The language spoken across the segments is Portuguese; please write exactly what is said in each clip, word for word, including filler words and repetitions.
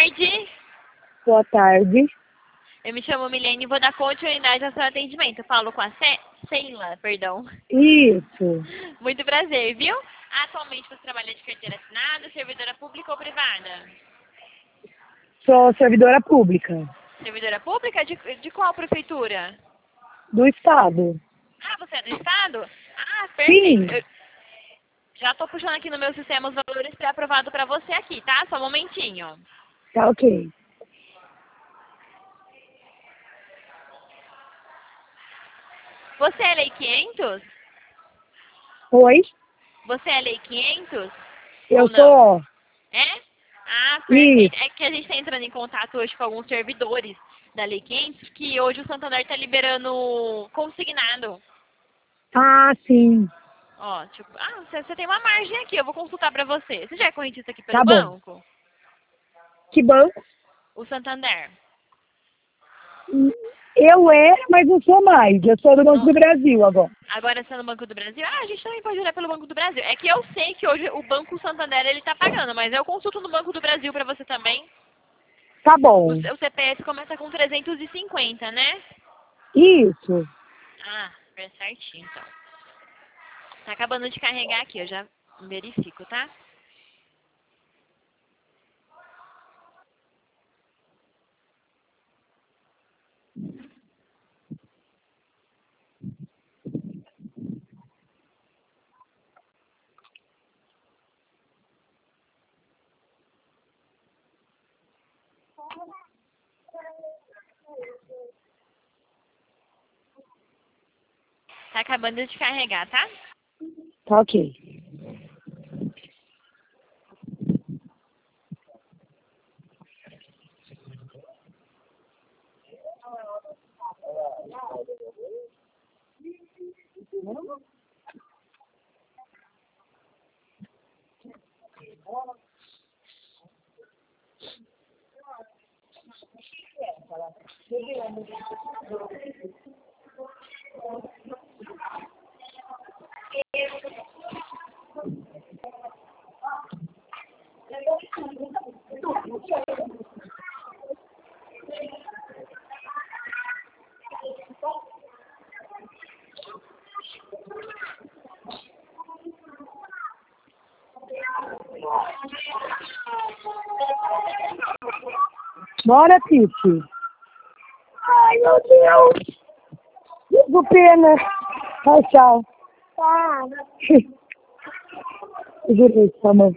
tarde. Boa tarde. Eu me chamo Milene e vou dar continuidade ao seu atendimento. Eu falo com a Ce... Sheila, perdão. Isso. Muito prazer, viu? Atualmente você trabalha de carteira assinada, servidora pública ou privada? Sou servidora pública. Servidora pública? De, de qual prefeitura? Do Estado. Ah, você é do Estado? Ah, Sim. perfeito. Eu já tô puxando aqui no meu sistema os valores pré-aprovado para você aqui, tá? Só um momentinho. Tá ok. Você é lei quinhentos? Oi? Você é lei quinhentos? Eu Ou não? sou. É? Ah, perfeito. Isso. É que a gente está entrando em contato hoje com alguns servidores da Lei quinhentos, que hoje o Santander está liberando consignado. Ah, sim. Ó, tipo, ah, você, você tem uma margem aqui, eu vou consultar para você. Você já é correntista aqui pelo Tá bom. banco? Que banco? O Santander. Eu era, mas não sou mais. Eu sou do Banco Não, do Brasil agora. agora você é no Banco do Brasil? Ah, a gente também pode olhar pelo Banco do Brasil. É que eu sei que hoje o Banco Santander ele tá pagando, mas eu consulto no Banco do Brasil para você também. Tá O bom. seu C P F começa com trezentos e cinquenta, né? Isso. Ah, é certinho, então. Tá acabando de carregar aqui, eu já verifico, tá? Tá acabando de carregar, tá? Tá ok. Bora, Titi. Ai, meu Deus. Fico pena. Tchau, tchau. Tá. Jurei, tá bom.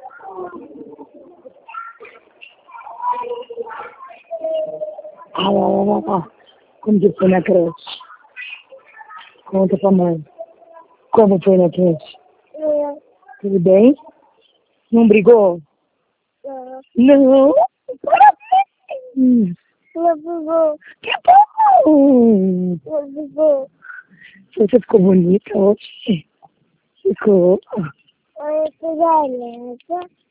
Ah, lá, lá, lá. Como que foi na creche? Conta pra mãe. Como foi na creche? É. Tudo bem? Não brigou? Não. Não? Parabéns! Não brigou. Que bom! Não brigou. Você ficou bonita hoje? Ficou. Oi, filha.